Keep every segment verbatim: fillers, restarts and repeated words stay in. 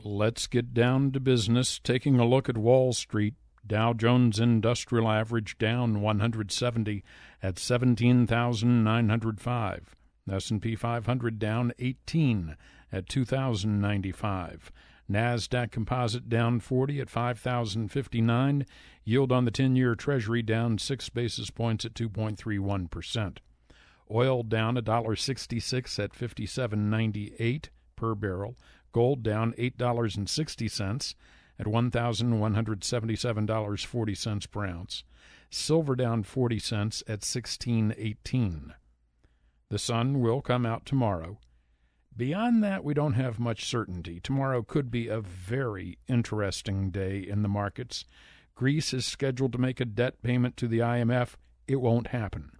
Let's get down to business, taking a look at Wall Street. Dow Jones Industrial Average down one hundred seventy at seventeen thousand nine hundred five. S and P five hundred down eighteen at two thousand ninety-five. NASDAQ Composite down forty at five thousand fifty-nine. Yield on the ten-year Treasury down six basis points at two point three one percent. Oil down one dollar sixty-six at fifty-seven ninety-eight per barrel. Gold down eight dollars and sixty cents at one thousand one hundred seventy-seven dollars and forty cents per ounce. Silver down forty cents at sixteen eighteen. The sun will come out tomorrow. Beyond that, we don't have much certainty. Tomorrow could be a very interesting day in the markets. Greece is scheduled to make a debt payment to the I M F. It won't happen.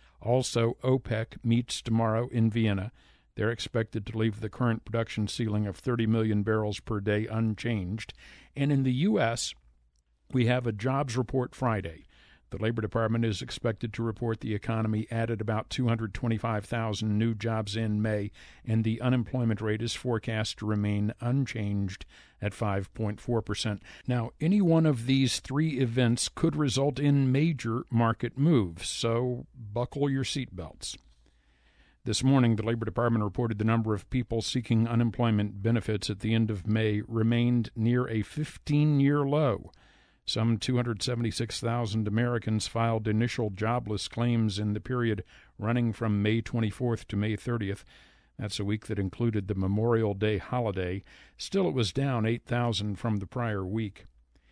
Also, OPEC meets tomorrow in Vienna. They're expected to leave the current production ceiling of thirty million barrels per day unchanged. And in the U S, we have a jobs report Friday. The Labor Department is expected to report the economy added about two hundred twenty-five thousand new jobs in May, and the unemployment rate is forecast to remain unchanged at five point four percent. Now, any one of these three events could result in major market moves, so buckle your seatbelts. This morning, the Labor Department reported the number of people seeking unemployment benefits at the end of May remained near a fifteen-year low. Some two hundred seventy-six thousand Americans filed initial jobless claims in the period running from May twenty-fourth to May thirtieth. That's a week that included the Memorial Day holiday. Still, it was down eight thousand from the prior week.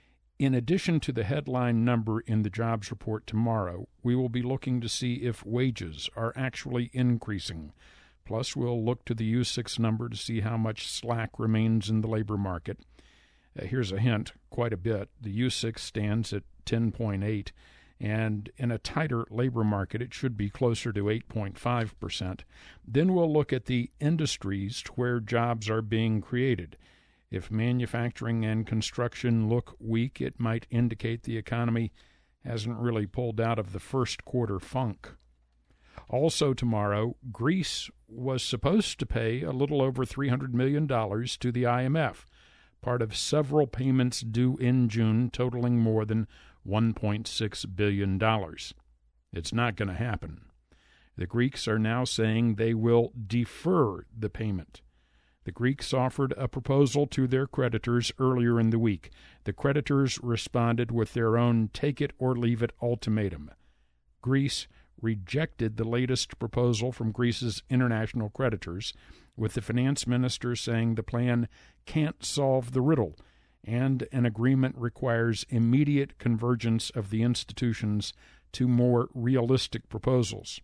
In addition to the headline number in the jobs report tomorrow, we will be looking to see if wages are actually increasing. Plus, we'll look to the U six number to see how much slack remains in the labor market. Uh, here's a hint, quite a bit. The U six stands at ten point eight, and in a tighter labor market, it should be closer to eight point five percent. Then we'll look at the industries where jobs are being created. If manufacturing and construction look weak, it might indicate the economy hasn't really pulled out of the first quarter funk. Also tomorrow, Greece was supposed to pay a little over three hundred million dollars to the I M F, part of several payments due in June totaling more than one point six billion dollars. It's not going to happen. The Greeks are now saying they will defer the payment. The Greeks offered a proposal to their creditors earlier in the week. The creditors responded with their own take-it-or-leave-it ultimatum. Greece rejected the latest proposal from Greece's international creditors, with the finance minister saying the plan can't solve the riddle, and an agreement requires immediate convergence of the institutions to more realistic proposals.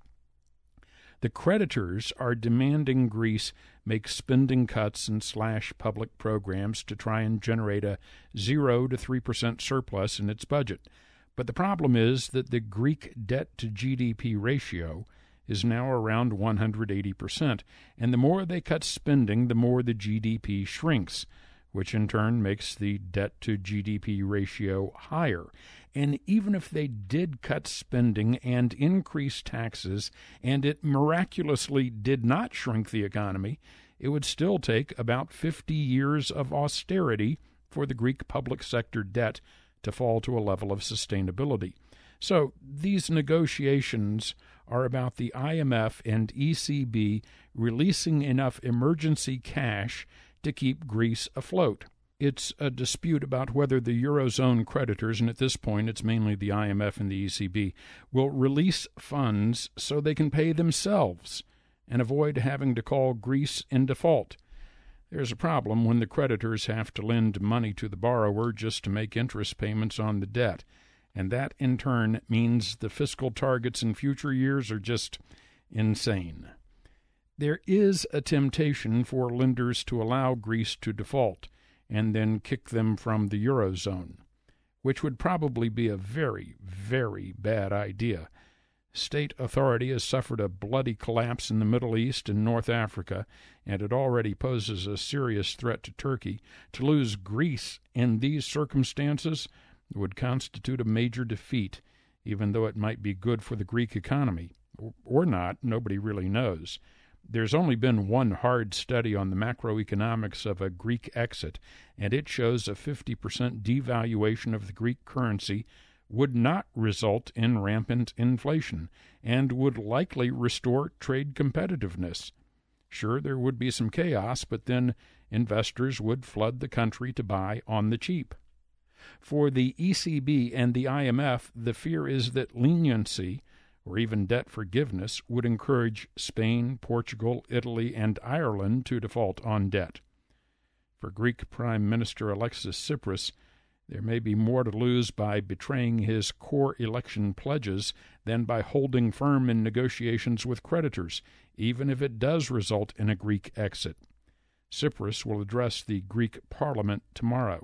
The creditors are demanding Greece make spending cuts and slash public programs to try and generate a zero to three percent surplus in its budget. But the problem is that the Greek debt-to-G D P ratio is now around one hundred eighty percent, and the more they cut spending, the more the G D P shrinks, which in turn makes the debt-to-G D P ratio higher. And even if they did cut spending and increase taxes, and it miraculously did not shrink the economy, it would still take about fifty years of austerity for the Greek public sector debt to fall to a level of sustainability. So these negotiations are about the I M F and E C B releasing enough emergency cash to keep Greece afloat. It's a dispute about whether the Eurozone creditors, and at this point it's mainly the I M F and the E C B, will release funds so they can pay themselves and avoid having to call Greece in default. There's a problem when the creditors have to lend money to the borrower just to make interest payments on the debt, and that in turn means the fiscal targets in future years are just insane. There is a temptation for lenders to allow Greece to default and then kick them from the Eurozone, which would probably be a very, very bad idea. State authority has suffered a bloody collapse in the Middle East and North Africa, and it already poses a serious threat to Turkey. To lose Greece in these circumstances would constitute a major defeat, even though it might be good for the Greek economy. Or not, nobody really knows. There's only been one hard study on the macroeconomics of a Greek exit, and it shows a fifty percent devaluation of the Greek currency would not result in rampant inflation and would likely restore trade competitiveness. Sure, there would be some chaos, but then investors would flood the country to buy on the cheap. For the E C B and the I M F, the fear is that leniency, or even debt forgiveness, would encourage Spain, Portugal, Italy, and Ireland to default on debt. For Greek Prime Minister Alexis Tsipras, there may be more to lose by betraying his core election pledges than by holding firm in negotiations with creditors, even if it does result in a Greek exit. Tsipras will address the Greek parliament tomorrow.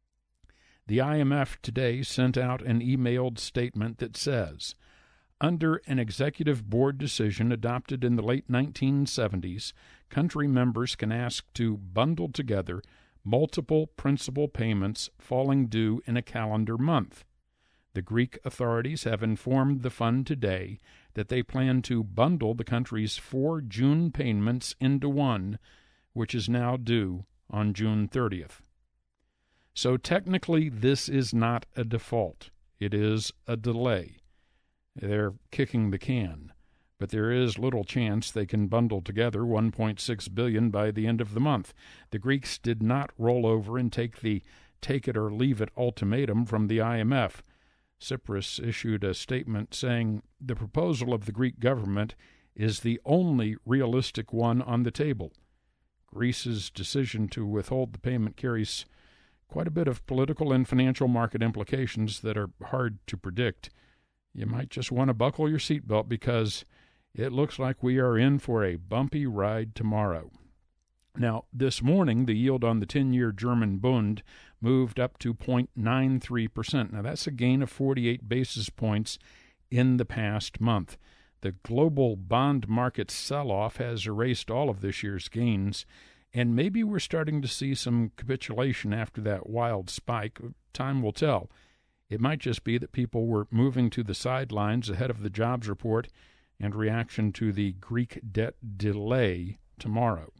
The I M F today sent out an emailed statement that says, under an executive board decision adopted in the late nineteen seventies, country members can ask to bundle together multiple principal payments falling due in a calendar month. The Greek authorities have informed the fund today that they plan to bundle the country's four June payments into one, which is now due on June thirtieth. So technically, this is not a default. It is a delay. They're kicking the can, but there is little chance they can bundle together one point six billion dollars by the end of the month. The Greeks did not roll over and take the take-it-or-leave-it ultimatum from the I M F. Tsipras issued a statement saying the proposal of the Greek government is the only realistic one on the table. Greece's decision to withhold the payment carries quite a bit of political and financial market implications that are hard to predict. You might just want to buckle your seatbelt because it looks like we are in for a bumpy ride tomorrow. Now, this morning, the yield on the ten-year German Bund moved up to zero point nine three percent. Now, that's a gain of forty-eight basis points in the past month. The global bond market sell-off has erased all of this year's gains, and maybe we're starting to see some capitulation after that wild spike. Time will tell. It might just be that people were moving to the sidelines ahead of the jobs report and reaction to the Greek debt delay tomorrow.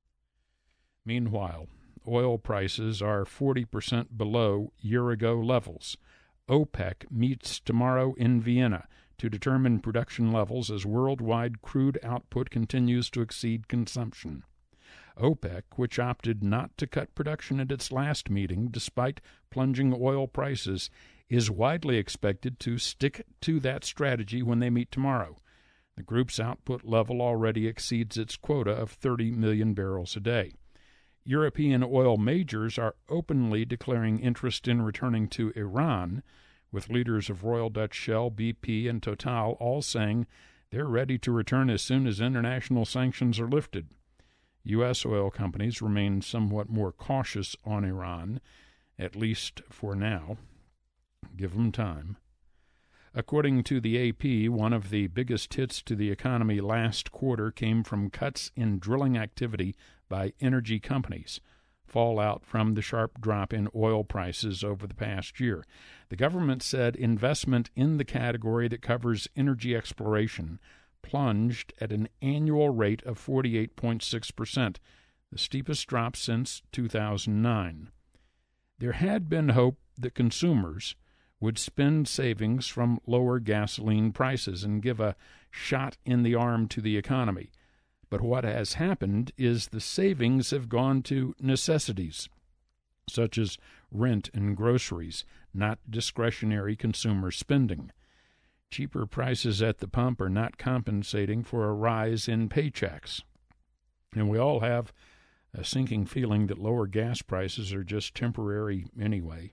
Meanwhile, oil prices are forty percent below year-ago levels. OPEC meets tomorrow in Vienna to determine production levels as worldwide crude output continues to exceed consumption. OPEC, which opted not to cut production at its last meeting despite plunging oil prices, is widely expected to stick to that strategy when they meet tomorrow. The group's output level already exceeds its quota of thirty million barrels a day. European oil majors are openly declaring interest in returning to Iran, with leaders of Royal Dutch Shell, B P, and Total all saying they're ready to return as soon as international sanctions are lifted. U S oil companies remain somewhat more cautious on Iran, at least for now. Give them time. According to the A P, one of the biggest hits to the economy last quarter came from cuts in drilling activity by energy companies, fallout from the sharp drop in oil prices over the past year. The government said investment in the category that covers energy exploration plunged at an annual rate of forty-eight point six percent, the steepest drop since two thousand nine. There had been hope that consumers would spend savings from lower gasoline prices and give a shot in the arm to the economy. But what has happened is the savings have gone to necessities, such as rent and groceries, not discretionary consumer spending. Cheaper prices at the pump are not compensating for a rise in paychecks. And we all have a sinking feeling that lower gas prices are just temporary anyway.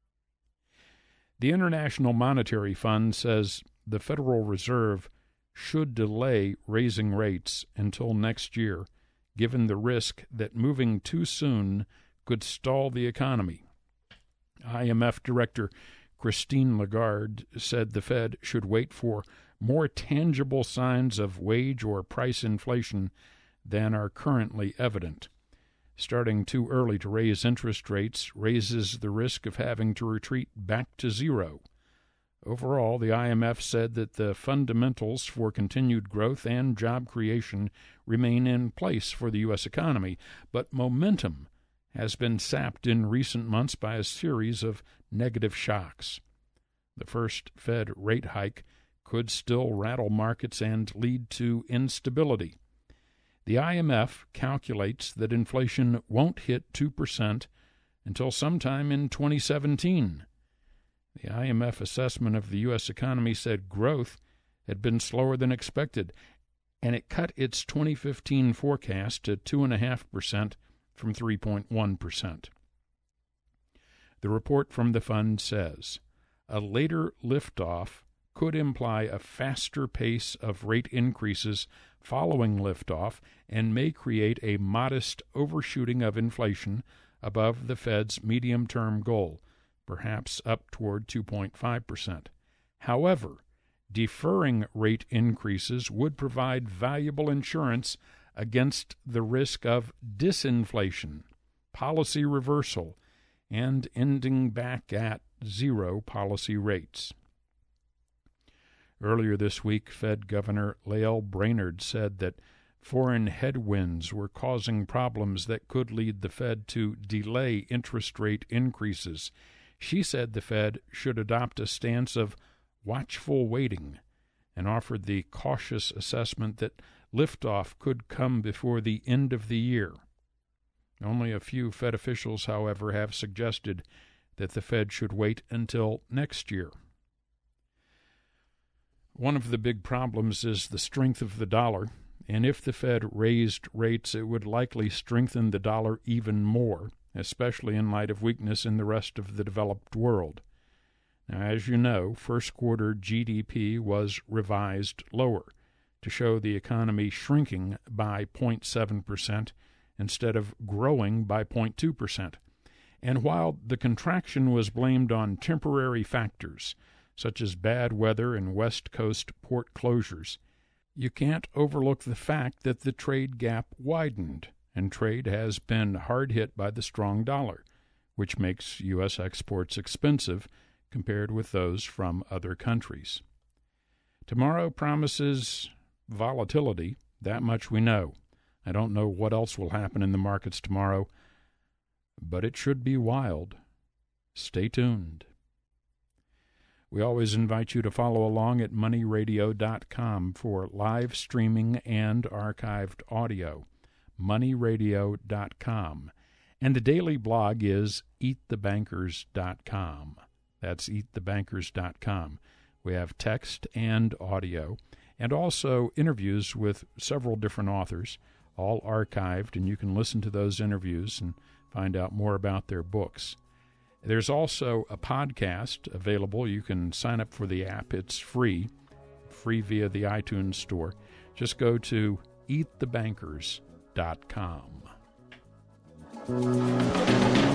The International Monetary Fund says the Federal Reserve should delay raising rates until next year, given the risk that moving too soon could stall the economy. I M F Director Christine Lagarde said the Fed should wait for more tangible signs of wage or price inflation than are currently evident. Starting too early to raise interest rates raises the risk of having to retreat back to zero. Overall, the I M F said that the fundamentals for continued growth and job creation remain in place for the U S economy, but momentum has been sapped in recent months by a series of negative shocks. The first Fed rate hike could still rattle markets and lead to instability. The I M F calculates that inflation won't hit two percent until sometime in twenty seventeen. The I M F assessment of the U S economy said growth had been slower than expected, and it cut its twenty fifteen forecast to two point five percent from three point one percent. The report from the fund says a later liftoff could imply a faster pace of rate increases following liftoff and may create a modest overshooting of inflation above the Fed's medium-term goal, perhaps up toward two point five percent. However, deferring rate increases would provide valuable insurance against the risk of disinflation, policy reversal, and ending back at zero policy rates. Earlier this week, Fed Governor Lael Brainerd said that foreign headwinds were causing problems that could lead the Fed to delay interest rate increases. She said the Fed should adopt a stance of watchful waiting and offered the cautious assessment that liftoff could come before the end of the year. Only a few Fed officials, however, have suggested that the Fed should wait until next year. One of the big problems is the strength of the dollar, and if the Fed raised rates, it would likely strengthen the dollar even more, especially in light of weakness in the rest of the developed world. Now, as you know, first quarter G D P was revised lower to show the economy shrinking by zero point seven percent instead of growing by zero point two percent. And while the contraction was blamed on temporary factors, such as bad weather and West Coast port closures, you can't overlook the fact that the trade gap widened, and trade has been hard hit by the strong dollar, which makes U S exports expensive compared with those from other countries. Tomorrow promises volatility, that much we know. I don't know what else will happen in the markets tomorrow, but it should be wild. Stay tuned. We always invite you to follow along at money radio dot com for live streaming and archived audio. money radio dot com. And the daily blog is eat the bankers dot com. That's eat the bankers dot com. We have text and audio, and also interviews with several different authors, all archived, and you can listen to those interviews and find out more about their books. There's also a podcast available. You can sign up for the app. It's free, free via the iTunes store. Just go to eat the bankers dot com.